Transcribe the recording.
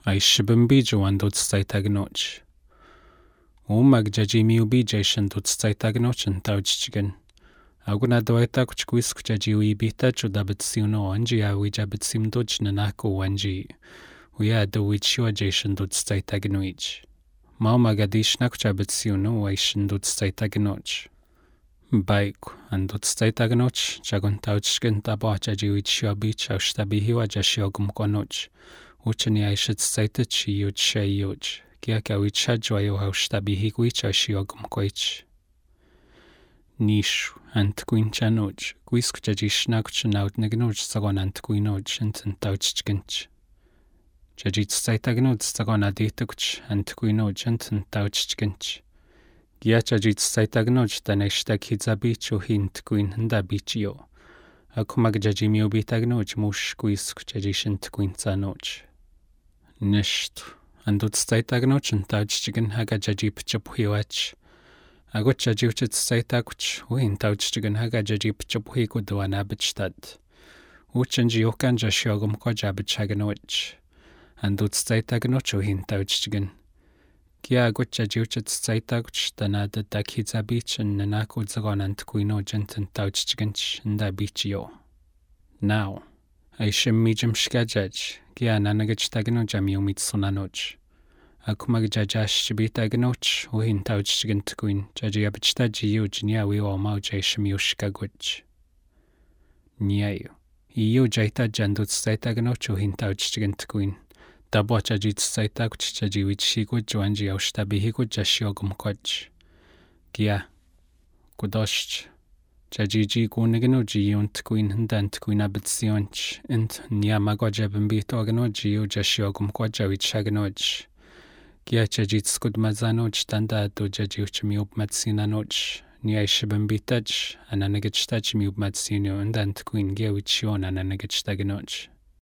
Ai shibimbijo andot staitagnoch. Umag jajimiu bijation dot staitagnoch and tauchigan. Aguna doeta kuchquis kuchajiwi bita chudabitsiono anji awi jabitsim dodge nanako wanji. Uya do wichua dot staitagnoich. Maumagadishna kuchabitsiono waishin dot staitagnoch. Baik andot staitagnoch chagon tauchigan tabo jajiwichua bich aushtabihiwa jashiogum konoch. Uchani aishat staitach yuch shayuch. Kiaka wichajwayo aushtabihiguich ashiogum koich. Nishu antquinchanoch. Quiskuchajishnakuch nautnagnoch sagon antquinoch and tauchkinch. Jajit staitagnoch sagon adituch antquinoch and tauchkinch. Giachajit staitagnoch taneshtak hitzabich hintquin and abichio. Akumag jajimio bitagnoch mush quiskuchajishant quinzanoch. Nisht andot staitagnoch and tauchchigan haga jajip chaphuiwach. Agot jajiwchit staitakuch uhin tauchchigan haga jajip chaphuiku duanabichtad. Uchanjiokan jashiogum ko jabitchaganoch. Andot staitagnoch uhin tauchchigan. Kia agot jajiwchit staitakuch tanada dakhizabich and nanako zagonant quinogent and tauchchiganch and abichio. Now. Aishim mijim shkajaj, kia nanagach tagno jamiumit sunanoch. Akumag jajash bitagnoch, uhin tauchgant queen, jajiabchtaji yuj niawi o maujashim yushkaguch. Niayu. Iu jaita jandut staitagnoch uhin tauchgant queen. Dabo jajit staitakuch jajiwich higuj wanji aushtabihiguj jashiogum koch. Kia. Kudosh. Jajiji gunigno jiunt queen dant queen abitsionch int niamagojabambito agno jiu jashiogum quajawich agnoj. Kia jajit skudmazanoch tanda do jajiuch miubmatsinanoch, niaishibambitach, ananagachtaj miubmatsinio and dant queen gewichion ananagachtagnoj.